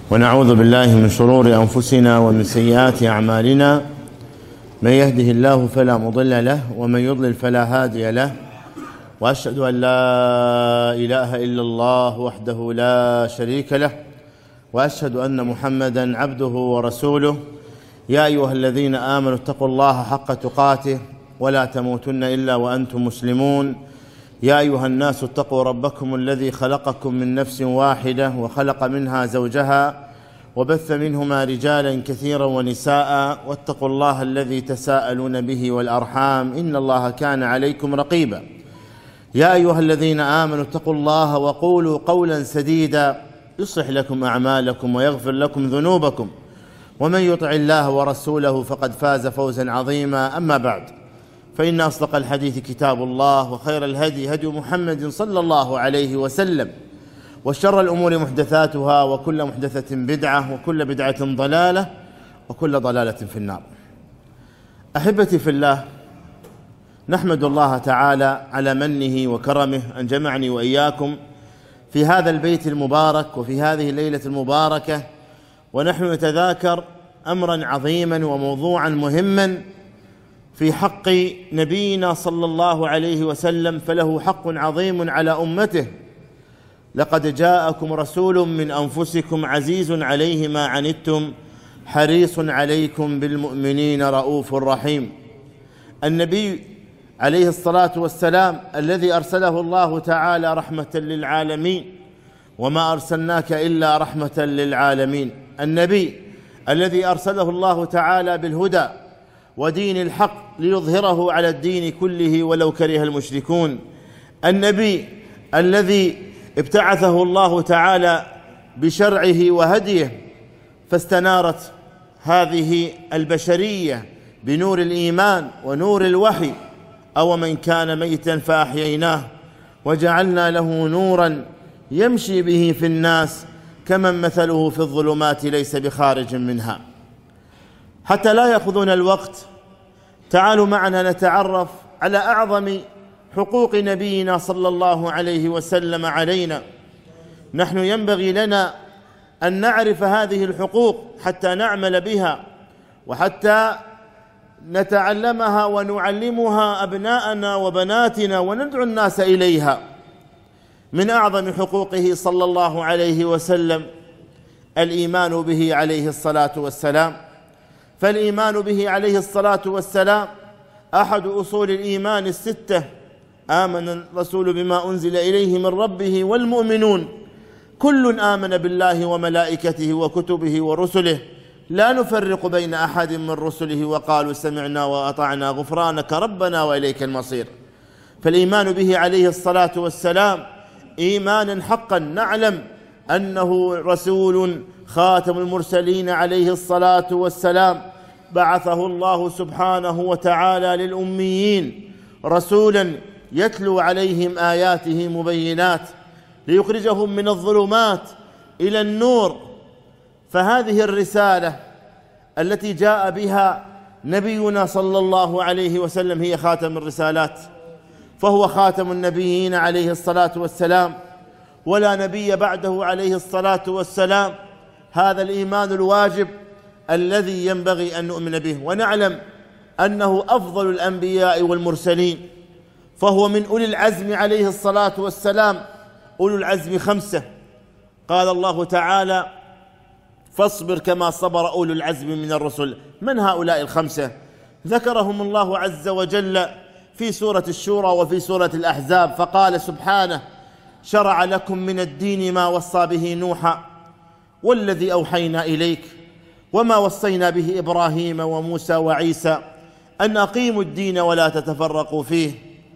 ونعوذ بالله من شرور أنفسنا ومن سيئات أعمالنا. من يهده الله فلا مضل له ومن يضلل فلا هادي له، وأشهد أن لا إله إلا الله وحده لا شريك له، وأشهد أن محمدًا عبده ورسوله. يا أيها الذين آمنوا اتقوا الله حق تقاته ولا تموتن إلا وأنتم مسلمون. يا أيها الناس اتقوا ربكم الذي خلقكم من نفس واحدة وخلق منها زوجها وبث منهما رجالا كثيرا ونساء، واتقوا الله الذي تساءلون به والأرحام إن الله كان عليكم رقيبا. يا أيها الذين آمنوا اتقوا الله وقولوا قولا سديدا يصلح لكم أعمالكم ويغفر لكم ذنوبكم، ومن يطع الله ورسوله فقد فاز فوزا عظيما. أما بعد، فإن أصدق الحديث كتاب الله، وخير الهدي هدي محمد صلى الله عليه وسلم، وشر الأمور محدثاتها، وكل محدثة بدعة، وكل بدعة ضلالة، وكل ضلالة في النار. أحبتي في الله، نحمد الله تعالى على منه وكرمه أن جمعني وإياكم في هذا البيت المبارك وفي هذه الليلة المباركة، ونحن نتذاكر أمرا عظيما وموضوعا مهما في حق نبينا صلى الله عليه وسلم، فله حق عظيم على أمته. لقد جاءكم رسول من أنفسكم عزيز عليه ما عنتم حريص عليكم بالمؤمنين رؤوف رحيم. النبي عليه الصلاة والسلام الذي أرسله الله تعالى رحمة للعالمين، وما أرسلناك إلا رحمة للعالمين. النبي الذي أرسله الله تعالى بالهدى ودين الحق ليظهره على الدين كله ولو كره المشركون. النبي الذي ابتعثه الله تعالى بشرعه وهديه فاستنارت هذه البشرية بنور الإيمان ونور الوحي. أو من كان ميتا فأحييناه وجعلنا له نورا يمشي به في الناس كمن مثله في الظلمات ليس بخارج منها. حتى لا يأخذون الوقت، تعالوا معنا نتعرف على أعظم حقوق نبينا صلى الله عليه وسلم علينا. نحن ينبغي لنا أن نعرف هذه الحقوق حتى نعمل بها، وحتى نتعلمها ونعلمها أبناءنا وبناتنا وندعو الناس إليها. من أعظم حقوقه صلى الله عليه وسلم الإيمان به عليه الصلاة والسلام. فالإيمان به عليه الصلاة والسلام أحد أصول الإيمان الستة. آمن الرسول بما أنزل إليه من ربه والمؤمنون كل آمن بالله وملائكته وكتبه ورسله لا نفرق بين أحد من رسله وقالوا سمعنا وأطعنا غفرانك ربنا وإليك المصير. فالإيمان به عليه الصلاة والسلام إيمانا حقا، نعلم أنه رسول خاتم المرسلين عليه الصلاة والسلام، بعثه الله سبحانه وتعالى للأميين رسولا يتلو عليهم آياته مبينات ليخرجهم من الظلمات إلى النور. فهذه الرسالة التي جاء بها نبينا صلى الله عليه وسلم هي خاتم الرسالات، فهو خاتم النبيين عليه الصلاة والسلام، ولا نبي بعده عليه الصلاة والسلام. هذا الإيمان الواجب الذي ينبغي أن نؤمن به، ونعلم أنه أفضل الأنبياء والمرسلين، فهو من أولي العزم عليه الصلاة والسلام. أولو العزم خمسة، قال الله تعالى فاصبر كما صبر أولو العزم من الرسل. من هؤلاء الخمسة؟ ذكرهم الله عز وجل في سورة الشورى وفي سورة الأحزاب، فقال سبحانه شرع لكم من الدين ما وصى به نوحا والذي أوحينا إليك وما وصينا به إبراهيم وموسى وعيسى أن أقيموا الدين ولا تتفرقوا فيه.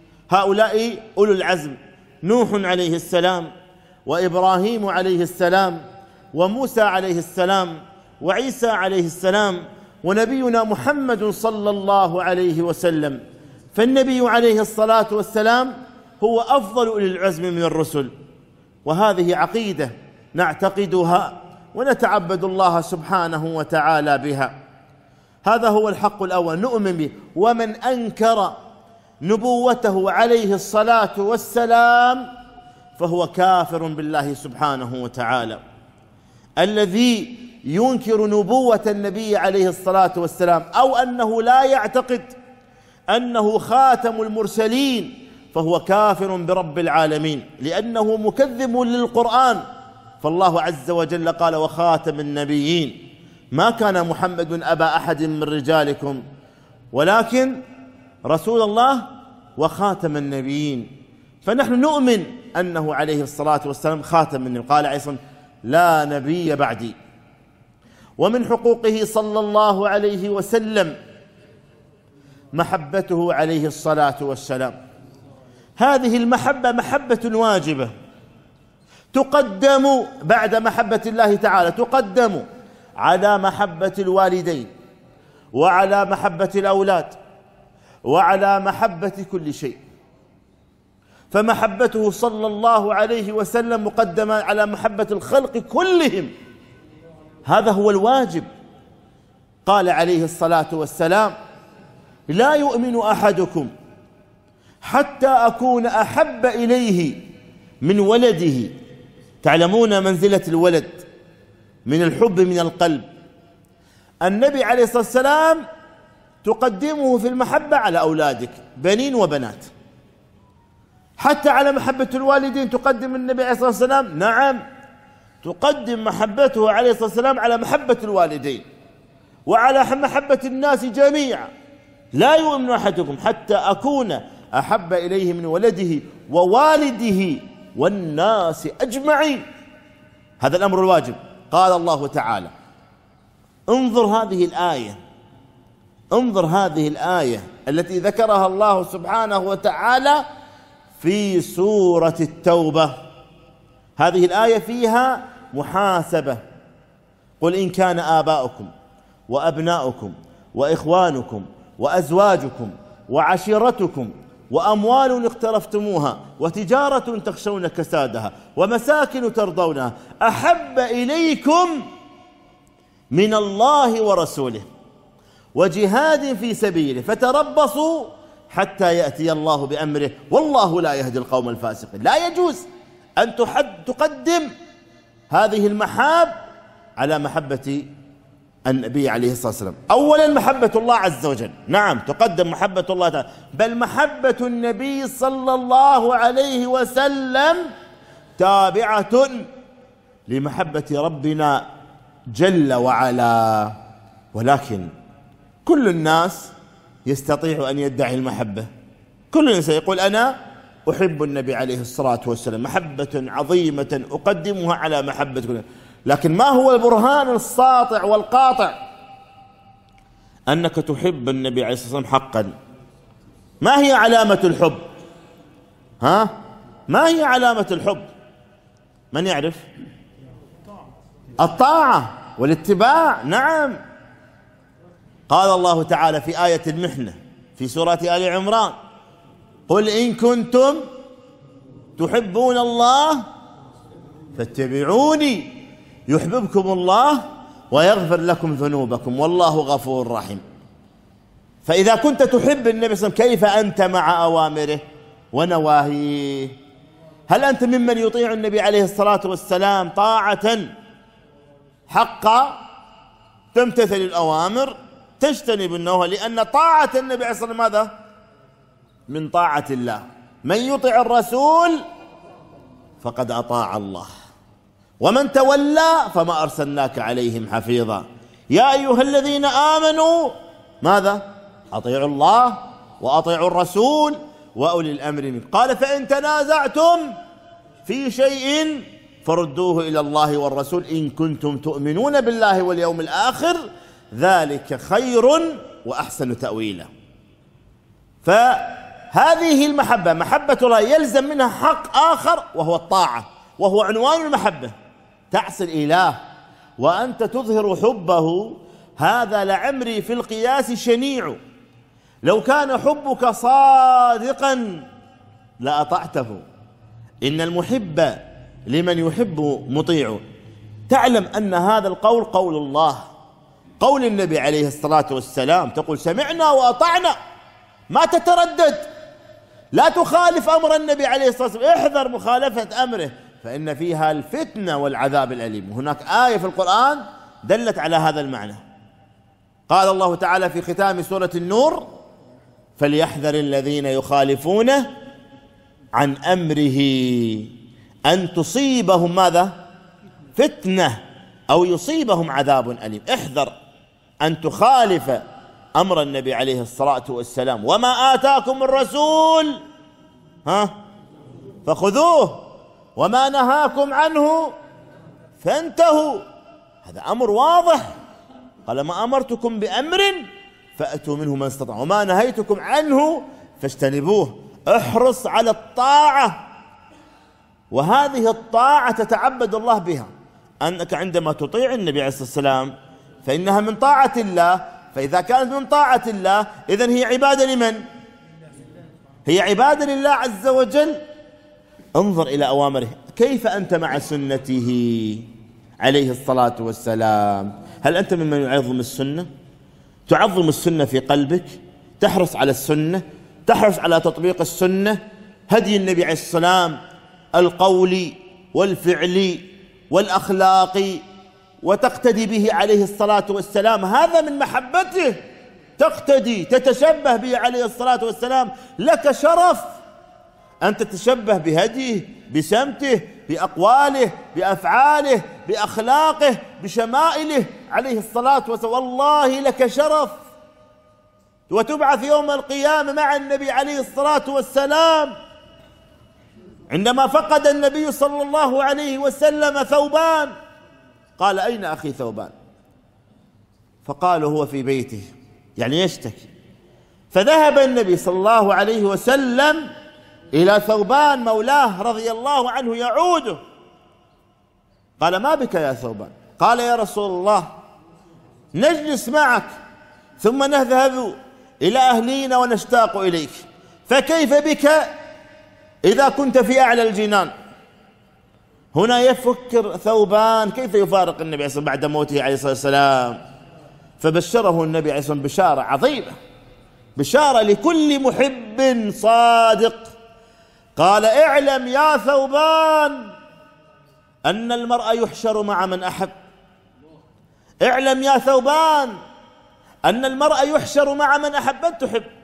هؤلاء أولو العزم: نوح عليه السلام، وإبراهيم عليه السلام، وموسى عليه السلام، وعيسى عليه السلام، ونبينا محمد صلى الله عليه وسلم. فالنبي عليه الصلاة والسلام هو أفضل أولي العزم من الرسل، وهذه عقيدة نعتقدها ونتعبد الله سبحانه وتعالى بها. هذا هو الحق الأول نؤمن به. ومن أنكر نبوته عليه الصلاة والسلام فهو كافر بالله سبحانه وتعالى. الذي ينكر نبوة النبي عليه الصلاة والسلام أو أنه لا يعتقد أنه خاتم المرسلين فهو كافر برب العالمين، لأنه مكذب للقرآن. فالله عز وجل قال: وخاتم النبيين، ما كان محمد أبا أحد من رجالكم ولكن رسول الله وخاتم النبيين. فنحن نؤمن أنه عليه الصلاة والسلام خاتم النبيين. قال عليه الصلاة والسلام: لا نبي بعدي. ومن حقوقه صلى الله عليه وسلم محبته عليه الصلاة والسلام. هذه المحبة محبة واجبة تقدم بعد محبة الله تعالى، تقدم على محبة الوالدين وعلى محبة الأولاد وعلى محبة كل شيء. فمحبته صلى الله عليه وسلم مقدمة على محبة الخلق كلهم، هذا هو الواجب. قال عليه الصلاة والسلام: لا يؤمن أحدكم حتى أكون أحب إليه من ولده. تعلمون منزلة الولد من الحب من القلب. النبي عليه الصلاة والسلام تقدمه في المحبة على أولادك، بنين وبنات. حتى على محبة الوالدين تقدم النبي عليه الصلاة والسلام، نعم، تقدم محبته عليه الصلاة والسلام على محبة الوالدين وعلى محبة الناس جميعا. لا يؤمن أحدكم حتى أكون أحب إليه من ولده ووالده والناس أجمعين. هذا الأمر الواجب. قال الله تعالى: انظر هذه الآية، انظر هذه الآية التي ذكرها الله سبحانه وتعالى في سورة التوبة. هذه الآية فيها محاسبة. قل إن كان آباؤكم وأبناؤكم وإخوانكم وأزواجكم وعشيرتكم وأموال اقترفتموها وتجارة تخشون كسادها ومساكن ترضونها أحب إليكم من الله ورسوله وجهاد في سبيله فتربصوا حتى يأتي الله بأمره والله لا يهدي القوم الفاسقين. لا يجوز أن تقدم هذه المحاب على محبة النبي عليه الصلاة والسلام. أولا محبة الله عز وجل، نعم تقدم محبة الله تعالى، بل محبة النبي صلى الله عليه وسلم تابعة لمحبة ربنا جل وعلا. ولكن كل الناس يستطيع أن يدعي المحبة، كل إنسان يقول أنا أحب النبي عليه الصلاة والسلام محبة عظيمة أقدمها على محبة كل. لكن ما هو البرهان الساطع والقاطع أنك تحب النبي عليه الصلاة والسلام حقا؟ ما هي علامة الحب؟ ما هي علامة الحب؟ من يعرف؟ الطاعة والاتباع. نعم، قال الله تعالى في آية المحنة في سورة آل عمران: قل إن كنتم تحبون الله فاتبعوني يحببكم الله ويغفر لكم ذنوبكم والله غفور رحيم. فإذا كنت تحب النبي صلى الله عليه وسلم كيف أنت مع أوامره ونواهيه؟ هل أنت ممن يطيع النبي عليه الصلاة والسلام طاعة حقا تمتثل الأوامر تجتنب النواهي؟ لأن طاعة النبي عليه الصلاة والسلام ماذا؟ من طاعة الله. من يطع الرسول فقد أطاع الله ومن تولى فما أرسلناك عليهم حفيظا. يا أيها الذين آمنوا ماذا؟ أطيعوا الله وأطيعوا الرسول وأولي الأمر منكم. قال فإن تنازعتم في شيء فردوه إلى الله والرسول إن كنتم تؤمنون بالله واليوم الآخر ذلك خير وأحسن تأويلا. فهذه المحبة محبة الله يلزم منها حق آخر وهو الطاعة، وهو عنوان المحبة. تعصي الإله وأنت تظهر حبه، هذا لعمري في القياس شنيع. لو كان حبك صادقا لأطعته. إن المحب لمن يحب مطيع. تعلم أن هذا القول قول الله، قول النبي عليه الصلاة والسلام، تقول سمعنا وأطعنا، ما تتردد، لا تخالف أمر النبي عليه الصلاة والسلام، احذر مخالفة أمره. فإن فيها الفتنة والعذاب الأليم. هناك آية في القرآن دلت على هذا المعنى. قال الله تعالى في ختام سورة النور: فليحذر الذين يخالفون عن أمره أن تصيبهم ماذا؟ فتنة أو يصيبهم عذاب أليم. احذر أن تخالف أمر النبي عليه الصلاة والسلام. وما آتاكم الرسول فخذوه وما نهاكم عنه فانتهوا. هذا أمر واضح. قال: ما أمرتكم بأمر فأتوا منه ما استطعتم وما نهيتكم عنه فاجتنبوه. احرص على الطاعة، وهذه الطاعة تتعبد الله بها. أنك عندما تطيع النبي عليه الصلاة والسلام فإنها من طاعة الله، فإذا كانت من طاعة الله إذن هي عبادة لمن؟ هي عبادة لله عز وجل. انظر إلى أوامره. كيف أنت مع سنته عليه الصلاة والسلام؟ هل أنت ممن يعظم السنة؟ تعظم السنة في قلبك؟ تحرص على السنة؟ تحرص على تطبيق السنة؟ هدي النبي عليه السلام القولي والفعلي والأخلاقي، وتقتدي به عليه الصلاة والسلام. هذا من محبته. تقتدي تتشبه به عليه الصلاة والسلام. لك شرف أن تتشبه بهديه، بسمته، بأقواله، بأفعاله، بأخلاقه، بشمائله عليه الصلاة والسلام. والله لك شرف، وتبعث يوم القيامة مع النبي عليه الصلاة والسلام. عندما فقد النبي صلى الله عليه وسلم ثوبان قال: أين أخي ثوبان؟ فقالوا: هو في بيته، يعني يشتكي. فذهب النبي صلى الله عليه وسلم إلى ثوبان مولاه رضي الله عنه يعوده. قال: ما بك يا ثوبان؟ قال: يا رسول الله، نجلس معك ثم نذهب إلى أهلينا ونشتاق إليك، فكيف بك إذا كنت في أعلى الجنان؟ هنا يفكر ثوبان كيف يفارق النبي عليه الصلاة والسلام بعد موته عليه الصلاة والسلام. فبشره النبي عليه الصلاة والسلام بشارة عظيمة، بشارة لكل محب صادق. قال: اعلم يا ثوبان أن المرء يحشر مع من أحب. اعلم يا ثوبان أن المرء يحشر مع من أحب. من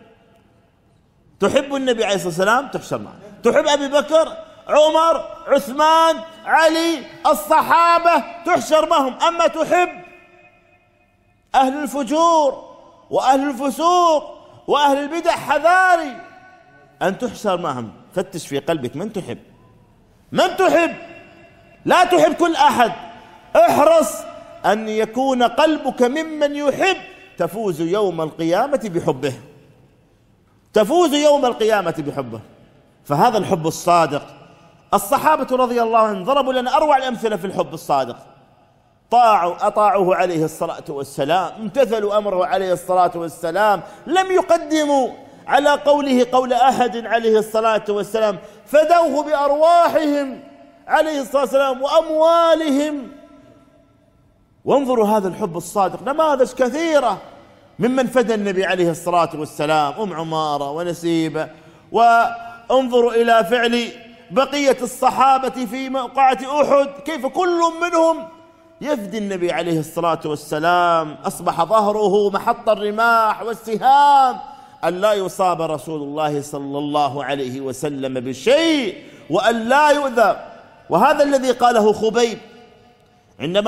تحب النبي عليه الصلاة والسلام تحشر معه. تحب أبي بكر، عمر، عثمان، علي، الصحابة تحشر معهم. أما تحب أهل الفجور وأهل الفسوق وأهل البدع حذاري أن تحشر معهم. فتش في قلبك من تحب. من تحب؟ لا تحب كل أحد. احرص أن يكون قلبك ممن يحب. تفوز يوم القيامة بحبه. تفوز يوم القيامة بحبه. فهذا الحب الصادق. الصحابة رضي الله عنهم ضربوا لنا أروع الأمثلة في الحب الصادق. أطاعوه عليه الصلاة والسلام، امتثلوا أمره عليه الصلاة والسلام، لم يقدموا على قوله قول أحد عليه الصلاة والسلام، فدوه بأرواحهم عليه الصلاة والسلام وأموالهم. وانظروا هذا الحب الصادق. نماذج كثيرة ممن فدى النبي عليه الصلاة والسلام، عمارة ونسيبة. وانظروا إلى فعل بقية الصحابة في موقعة أحد، كيف كل منهم يفدي النبي عليه الصلاة والسلام. أصبح ظهره محط الرماح والسهام أن لا يصاب رسول الله صلى الله عليه وسلم بشيء وأن لا يؤذى. وهذا الذي قاله خبيب عندما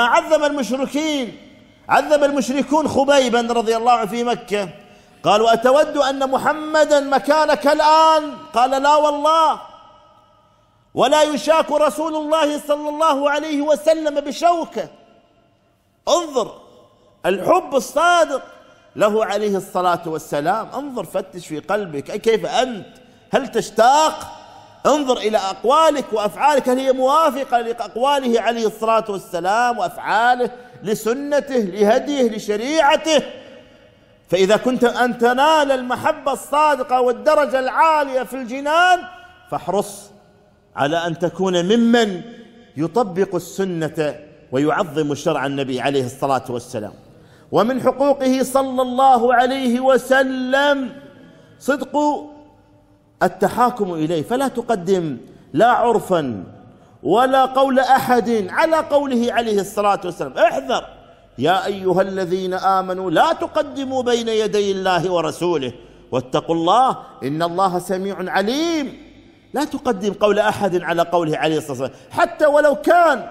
عذب المشركون خبيبا رضي الله عنه في مكة. قالوا: أتود أن محمدا مكانك الآن؟ قال: لا والله، ولا يشاك رسول الله صلى الله عليه وسلم بشوكة. انظر الحب الصادق له عليه الصلاة والسلام. انظر، فتش في قلبك كيف أنت، هل تشتاق؟ انظر إلى أقوالك وأفعالك، هل هي موافقة لأقواله عليه الصلاة والسلام وأفعاله، لسنته، لهديه، لشريعته؟ فإذا كنت أن تنال المحبة الصادقة والدرجة العالية في الجنان فاحرص على أن تكون ممن يطبق السنة ويعظم شرع النبي عليه الصلاة والسلام. ومن حقوقه صلى الله عليه وسلم صدق التحاكم إليه، فلا تقدم لا عرفا ولا قول أحد على قوله عليه الصلاة والسلام. احذر يا أيها الذين آمنوا لا تقدموا بين يدي الله ورسوله واتقوا الله إن الله سميع عليم. لا تقدم قول أحد على قوله عليه الصلاة والسلام، حتى ولو كان.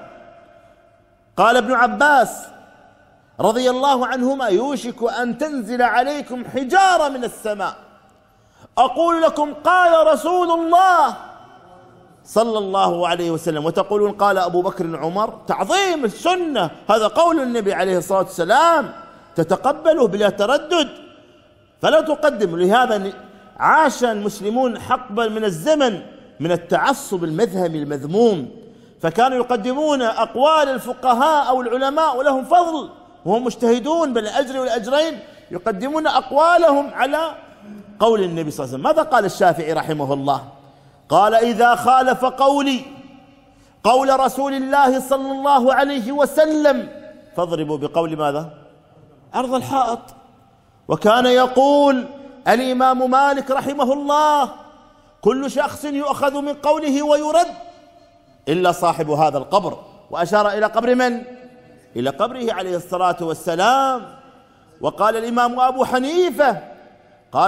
قال ابن عباس رضي الله عنهما: يوشك أن تنزل عليكم حجارة من السماء أقول لكم قال رسول الله صلى الله عليه وسلم، وتقولون قال أبو بكر عمر. تعظيم السنة، هذا قول النبي عليه الصلاة والسلام، تتقبله بلا تردد، فلا تقدم. لهذا عاش المسلمون حقبا من الزمن من التعصب المذهبي المذموم، فكانوا يقدمون أقوال الفقهاء أو العلماء ولهم فضل وهم مجتهدون بين الأجر والأجرين، يقدمون أقوالهم على قول النبي صلى الله عليه وسلم. ماذا قال الشافعي رحمه الله؟ قال: إذا خالف قولي قول رسول الله صلى الله عليه وسلم فاضربوا بقول ماذا؟ عرض الحائط. وكان يقول الإمام مالك رحمه الله: كل شخص يؤخذ من قوله ويرد إلا صاحب هذا القبر. وأشار إلى قبر من؟ إلى قبره عليه الصلاة والسلام. وقال الإمام أبو حنيفة قال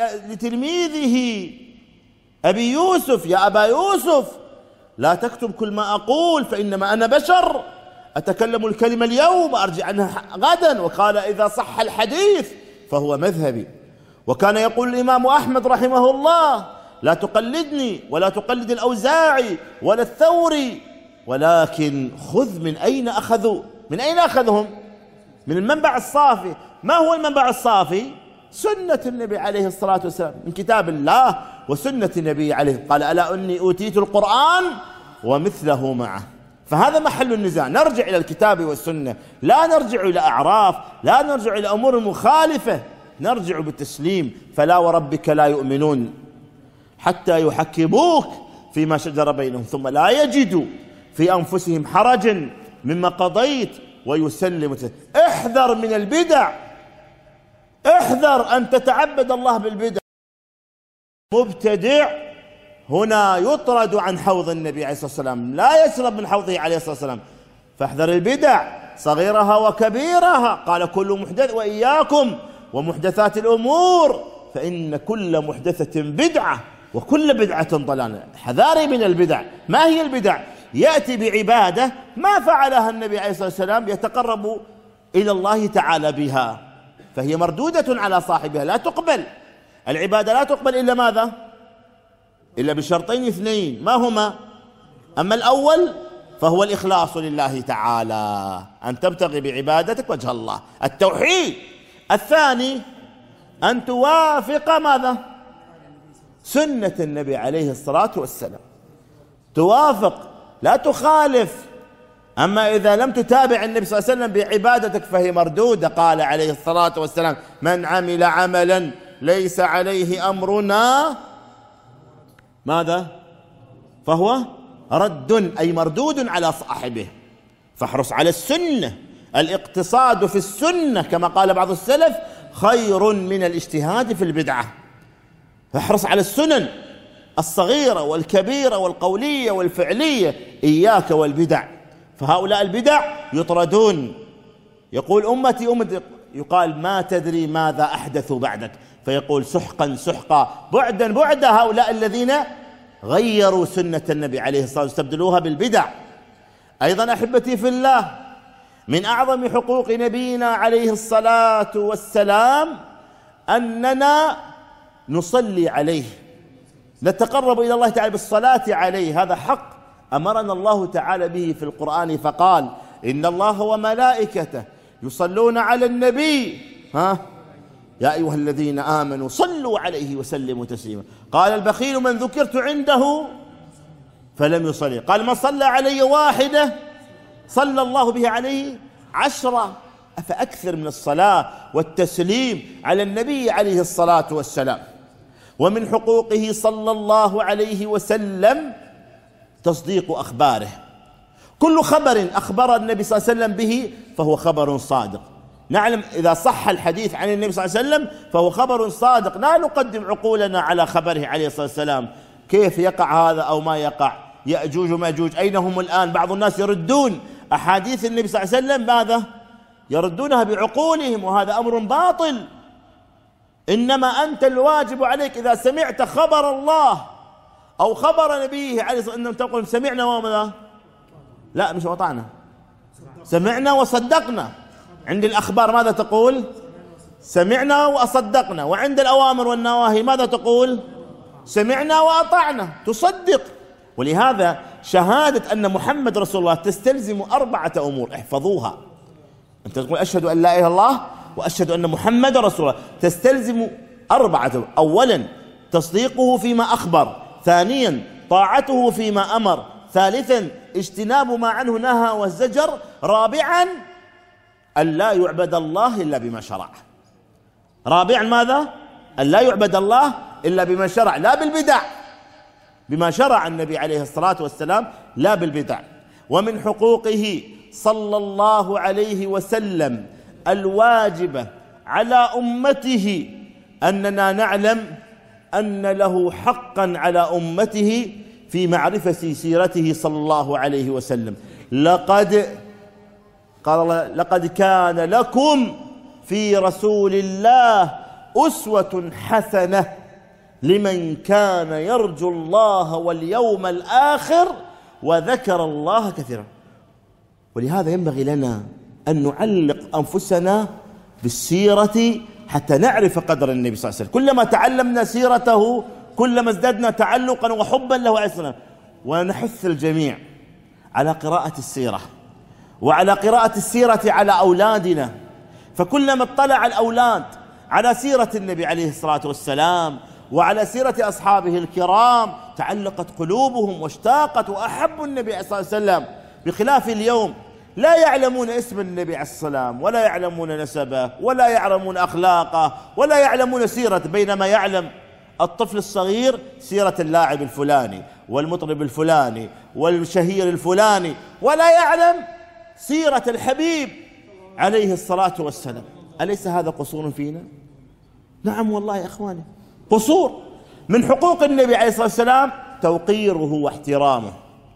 لتلميذه أبي يوسف: يا أبا يوسف لا تكتب كل ما أقول فإنما أنا بشر أتكلم الكلمة اليوم وأرجع عنها غدا. وقال: إذا صح الحديث فهو مذهبي. وكان يقول الإمام أحمد رحمه الله: لا تقلدني ولا تقلد الأوزاعي ولا الثوري، ولكن خذ من أين أخذوا. من أين أخذهم؟ من المنبع الصافي. ما هو المنبع الصافي؟ سنة النبي عليه الصلاة والسلام، من كتاب الله وسنة النبي عليه. قال: ألا أني أوتيت القرآن ومثله معه. فهذا محل النزاع. نرجع إلى الكتاب والسنة، لا نرجع إلى أعراف، لا نرجع إلى أمور مخالفة، نرجع بالتسليم. فلا وربك لا يؤمنون حتى يحكموك فيما شجر بينهم ثم لا يجدوا في أنفسهم حرجا مما قضيت ويسلموا. احذر من البدع، احذر أن تتعبد الله بالبدع. مبتدع هنا يطرد عن حوض النبي عليه الصلاة والسلام، لا يشرب من حوضه عليه الصلاة والسلام. فاحذر البدع صغيرها وكبيرها. قال: كل محدث وإياكم ومحدثات الأمور فإن كل محدثة بدعة وكل بدعة ضلالة. حذاري من البدع. ما هي البدع؟ يأتي بعبادة ما فعلها النبي عليه الصلاة والسلام يتقرب إلى الله تعالى بها، فهي مردودة على صاحبها، لا تقبل. العبادة لا تقبل إلا ماذا؟ إلا بشرطين اثنين. ما هما؟ أما الأول فهو الإخلاص لله تعالى، أن تبتغي بعبادتك وجه الله، التوحيد. الثاني أن توافق ماذا؟ سنة النبي عليه الصلاة والسلام، توافق لا تخالف. أما إذا لم تتابع النبي صلى الله عليه وسلم بعبادتك فهي مردودة. قال عليه الصلاة والسلام: من عمل عملا ليس عليه أمرنا ماذا؟ فهو رد، أي مردود على صاحبه. فاحرص على السنة. الاقتصاد في السنة كما قال بعض السلف خير من الاجتهاد في البدعة. فاحرص على السنن الصغيرة والكبيرة والقولية والفعلية، إياك والبدع، فهؤلاء البدع يطردون. يقول أمتي أمتي، يقال ما تدري ماذا أحدثوا بعدك، فيقول سحقا سحقا، بعدا بعدا هؤلاء الذين غيروا سنة النبي عليه الصلاة والسلام واستبدلوها بالبدع. أيضا أحبتي في الله، من أعظم حقوق نبينا عليه الصلاة والسلام أننا نصلي عليه، نتقرب إلى الله تعالى بالصلاة عليه. هذا حق أمرنا الله تعالى به في القرآن، فقال: إن الله وملائكته يصلون على النبي يا أيها الذين آمنوا صلوا عليه وسلموا تسليما. قال: البخيل من ذكرت عنده فلم يصلي. قال: من صلى علي واحدة صلى الله به عليه 10. أفأكثر من الصلاة والتسليم على النبي عليه الصلاة والسلام. ومن حقوقه صلى الله عليه وسلم تصديق أخباره. كل خبر أخبر النبي صلى الله عليه وسلم به فهو خبر صادق. نعلم إذا صح الحديث عن النبي صلى الله عليه وسلم فهو خبر صادق، لا نقدم عقولنا على خبره عليه الصلاة والسلام. كيف يقع هذا أو ما يقع؟ يأجوج ومأجوج أين هم الآن؟ بعض الناس يردون أحاديث النبي صلى الله عليه وسلم ماذا؟ يردونها بعقولهم، وهذا أمر باطل. إنما أنت الواجب عليك إذا سمعت خبر الله أو خبر نبيه عليه الصلاة والسلام تقول سمعنا وماذا؟ لا مش وطعنا، سمعنا وصدقنا. عند الأخبار ماذا تقول؟ سمعنا وصدقنا. وعند الأوامر والنواهي ماذا تقول؟ سمعنا وأطعنا، تصدق. ولهذا شهادة أن محمد رسول الله تستلزم 4 أمور، احفظوها. أنت تقول أشهد أن لا إله إلا الله وأشهد أن محمد رسول الله، تستلزم 4 أمور. أولا تصديقه فيما أخبر، ثانيا طاعته فيما أمر، ثالثا اجتناب ما عنه نهى والزجر، رابعا أن لا يعبد الله إلا بما شرع. رابعا ماذا؟ أن لا يعبد الله إلا بما شرع، لا بالبدع، بما شرع النبي عليه الصلاة والسلام، لا بالبدع. ومن حقوقه صلى الله عليه وسلم الواجبة على أمته أننا نعلم أن له حقا على أمته في معرفة سيرته صلى الله عليه وسلم. قال الله لقد كان لكم في رسول الله أسوة حسنة لمن كان يرجو الله واليوم الآخر وذكر الله كثيرا. ولهذا ينبغي لنا أن نعلق أنفسنا بالسيرة حتى نعرف قدر النبي صلى الله عليه وسلم. كلما تعلمنا سيرته كلما ازددنا تعلقا وحبا له عليه السلام. ونحث الجميع على قراءة السيرة وعلى قراءة السيرة على أولادنا، فكلما اطلع الأولاد على سيرة النبي عليه الصلاة والسلام وعلى سيرة أصحابه الكرام تعلقت قلوبهم واشتاقت وأحبوا النبي عليه الصلاة والسلام، بخلاف اليوم لا يعلمون اسم النبي عليه السلام ولا يعلمون نسبه ولا يعلمون أخلاقه ولا يعلمون سيرته، بينما يعلم الطفل الصغير سيرة اللاعب الفلاني والمطرب الفلاني والشهير الفلاني، ولا يعلم سيرة الحبيب عليه الصلاة والسلام. أليس هذا قصور فينا؟ نعم والله يا أخواني قصور. من حقوق النبي عليه الصلاة والسلام توقيره واحترامه،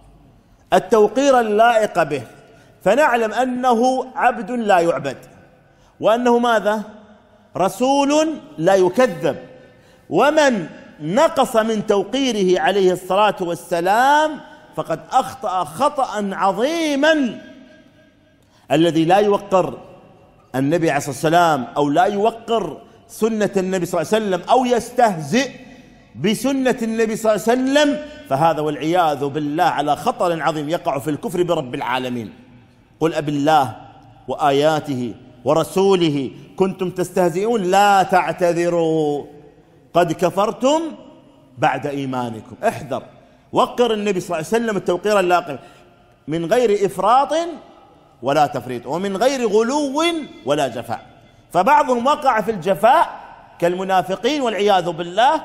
التوقير اللائق به، فنعلم أنه عبد لا يعبد، وأنه ماذا؟ رسول لا يكذب. ومن نقص من توقيره عليه الصلاة والسلام فقد أخطأ خطأ عظيما. الذي لا يوقر النبي عليه الصلاة والسلام أو لا يوقر سنة النبي صلى الله عليه وسلم أو يستهزئ بسنة النبي صلى الله عليه وسلم فهذا والعياذ بالله على خطر عظيم، يقع في الكفر برب العالمين. قل أب الله وآياته ورسوله كنتم تستهزئون لا تعتذروا قد كفرتم بعد إيمانكم. احذر، وقر النبي صلى الله عليه وسلم التوقير اللائق من غير إفراط ولا تفريط ومن غير غلو ولا جفاء. فبعضهم وقع في الجفاء كالمنافقين والعياذ بالله،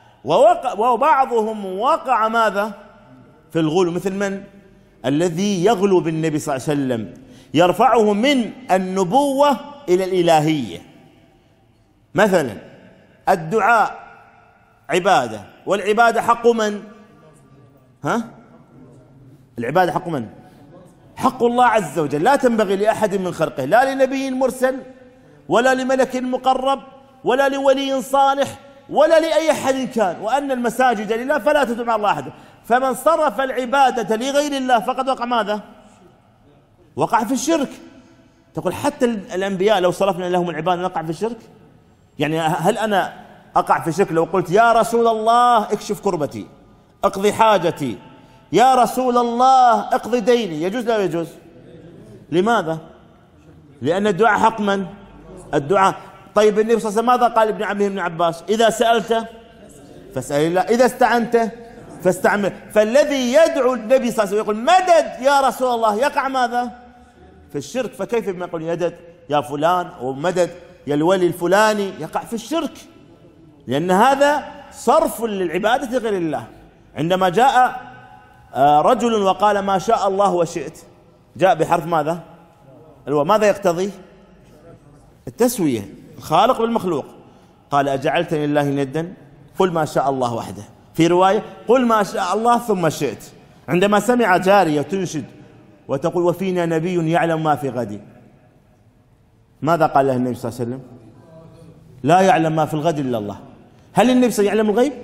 وبعضهم وقع ماذا؟ في الغلو، مثل من؟ الذي يغلو بالنبي صلى الله عليه وسلم، يرفعه من النبوة إلى الإلهية. مثلا الدعاء عبادة، والعبادة حق من؟ العبادة حق من؟ حق الله عز وجل، لا تنبغي لأحد من خلقه، لا لنبي مرسل ولا لملك مقرب ولا لولي صالح ولا لأي أحد كان، وأن المساجد لله فلا تدعوا مع الله أحد. فمن صرف العبادة لغير الله فقد وقع ماذا؟ وقع في الشرك. تقول حتى الأنبياء لو صرفنا لهم العبادة نقع في الشرك؟ يعني هل أنا أقع في الشرك لو قلت يا رسول الله اكشف كربتي اقضي حاجتي، يا رسول الله اقضي ديني، يجوز لا يجوز؟ لماذا؟ لأن الدعاء حق من؟ الدعاء. طيب النبي صلى الله عليه وسلم ماذا قال ابن عمه ابن عباس؟ إذا سألت فاسأل الله، إذا استعنت فاستعن. فالذي يدعو النبي صلى الله عليه وسلم يقول مدد يا رسول الله يقع ماذا؟ في الشرك. فكيف بما يقول يدد يا فلان ومدد يا الولي الفلاني؟ يقع في الشرك، لأن هذا صرف للعبادة غير الله. عندما جاء رجل وقال ما شاء الله وشئت، جاء بحرف ماذا؟ ماذا يقتضي؟ التسوية، الخالق بالمخلوق. قال أجعلتني لله ندا؟ قل ما شاء الله وحده. في رواية قل ما شاء الله ثم شئت. عندما سمع جارية تنشد وتقول وفينا نبي يعلم ما في غد، ماذا قال له النبي صلى الله عليه وسلم؟ لا يعلم ما في الغد إلا الله. هل النبي صلى الله عليه وسلم يعلم الغيب؟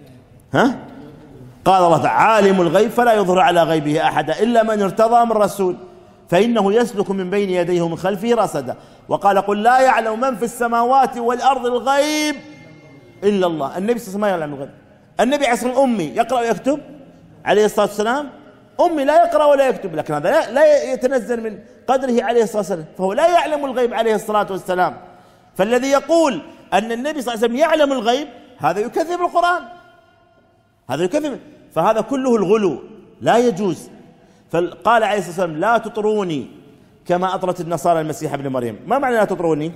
قال الله تعالى عالم الغيب فلا يظهر على غيبه أحدا إلا من ارتضى من رسول فإنه يسلك من بين يديه ومن خلفه رصدا. وقال قل لا يعلم من في السماوات والأرض الغيب إلا الله. النبي صلى الله عليه وسلم ما يعلم الغيب. النبي عصر أمي يقرأ ويكتب عليه الصلاة والسلام، أمي لا يقرأ ولا يكتب، لكن هذا لا يتنزل من قدره عليه الصلاة والسلام، فهو لا يعلم الغيب عليه الصلاة والسلام. فالذي يقول أن النبي صلى الله عليه وسلم يعلم الغيب هذا يكذب القرآن، هذا يكذب، فهذا كله الغلو لا يجوز. فقال عليه الصلاة والسلام لا تطروني كما أطرت النصارى المسيح ابن مريم. ما معنى لا تطروني؟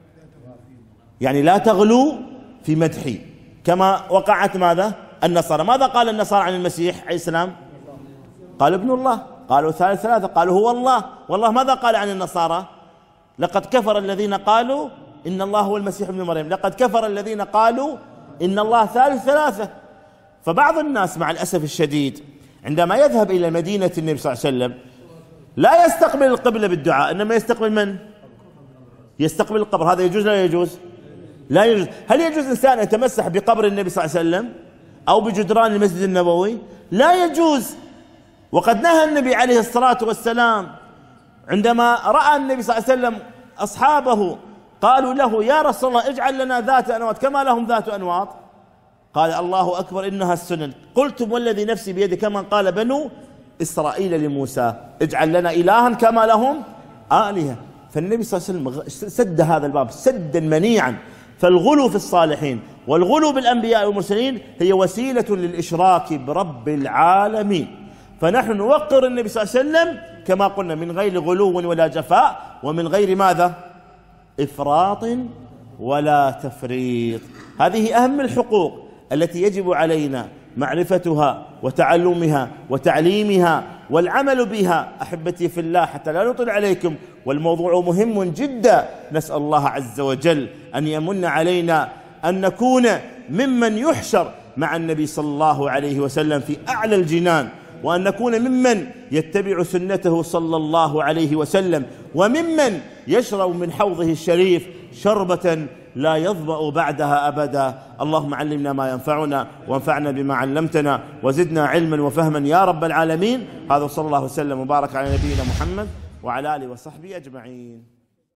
يعني لا تغلو في مدحي كما وقعت ماذا؟ النصارى. ماذا قال النصارى عن المسيح عليه السلام؟ قال ابن الله، قالوا ثالث ثلاثة، قالوا هو الله. والله ماذا قال عن النصارى؟ لقد كفر الذين قالوا إن الله هو المسيح ابن مريم، لقد كفر الذين قالوا إن الله ثالث ثلاثة. فبعض الناس مع الأسف الشديد عندما يذهب إلى مدينة النبي صلى الله عليه وسلم لا يستقبل القبلة بالدعاء، إنما يستقبل من؟ يستقبل القبر. هذا يجوز لا يجوز؟ لا يجوز. هل يجوز إنسان يتمسح بقبر النبي صلى الله عليه وسلم أو بجدران المسجد النبوي؟ لا يجوز. وقد نهى النبي عليه الصلاة والسلام عندما رأى النبي صلى الله عليه وسلم أصحابه قالوا له يا رسول الله اجعل لنا ذات أنواط كما لهم ذات أنواط، قال الله أكبر إنها السنن. قلتم والذي نفسي بيده كما قال بنو إسرائيل لموسى اجعل لنا إلها كما لهم آلهة. فالنبي صلى الله عليه وسلم سد هذا الباب سدا منيعا. فالغلو في الصالحين والغلو بالأنبياء والمرسلين هي وسيلة للإشراك برب العالمين. فنحن نوقر النبي صلى الله عليه وسلم كما قلنا من غير غلو ولا جفاء، ومن غير ماذا؟ إفراط ولا تفريط. هذه أهم الحقوق التي يجب علينا معرفتها وتعلمها وتعليمها والعمل بها أحبتي في الله حتى لا نطل عليكم. والموضوع مهم جدا، نسأل الله عز وجل أن يمن علينا أن نكون ممن يحشر مع النبي صلى الله عليه وسلم في أعلى الجنان، وأن نكون ممن يتبع سنته صلى الله عليه وسلم، وممن يشرب من حوضه الشريف شربة لا يظمأ بعدها أبدا. اللهم علمنا ما ينفعنا وانفعنا بما علمتنا وزدنا علما وفهما يا رب العالمين. هذا صلى الله وسلم وبارك على نبينا محمد وعلى آله وصحبه أجمعين.